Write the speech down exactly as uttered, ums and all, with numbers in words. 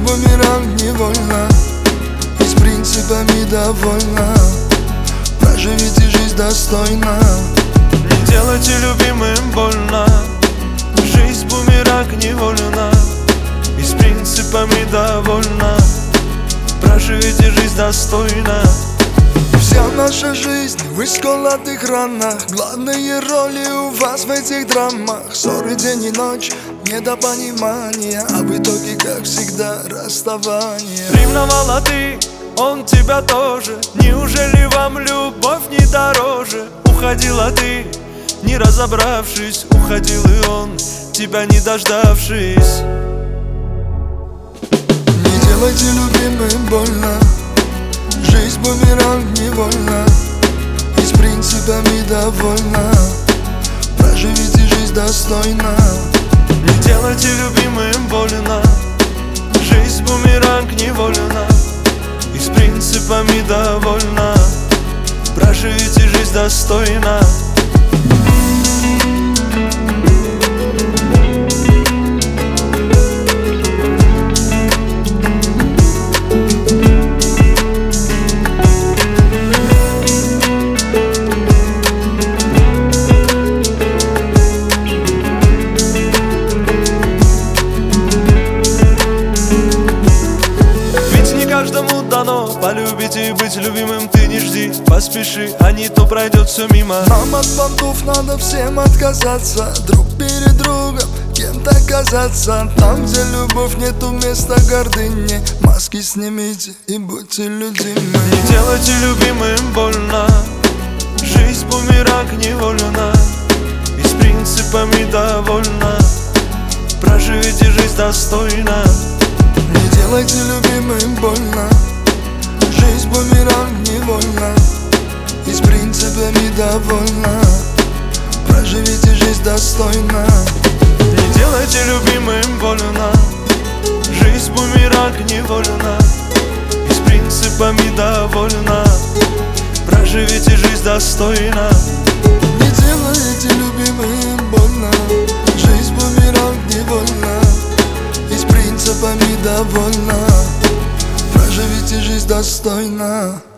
бумеранг невольно, и с принципами довольна. Проживите жизнь достойно. Не делайте любимым больно. Жизнь бумеранг невольна, и с принципами довольна. Проживите жизнь достойно. Вся наша жизнь в исколотых ранах. Главные роли у вас в этих драмах. Ссоры день и ночь, недопонимание, а в итоге, как всегда, расставание. Ревновала ты, он тебя тоже. Неужели вам любовь не дороже? Уходила ты, не разобравшись. Уходил и он, тебя не дождавшись. Не делайте любимым больно. Жизнь бумеранг невольна, и с принципами довольна. Проживите жизнь достойно. Не делайте любимым больно. Жизнь бумеранг невольна, и с принципами довольна. Проживите жизнь достойно. Каждому дано полюбить и быть любимым. Ты не жди, поспеши, а не то пройдет все мимо. Нам от понтов надо всем отказаться, друг перед другом кем-то казаться. Там, где любовь, нету места гордыне. Маски снимите и будьте людьми. Не делайте любимым больно. Жизнь бумеранг невольна, и с принципами довольна. Проживите жизнь достойно. Не делайте любимым больно. Жизнь бумеранг невольна, и с принципами довольна. Проживите жизнь достойно. Не делайте любимым больно. Жизнь бумеранг невольна, и с принципами довольна. Проживите жизнь достойно. Не делайте любимым больно. Жизнь бумеранг невольна, и с принципами довольна. Проживите жизнь достойно.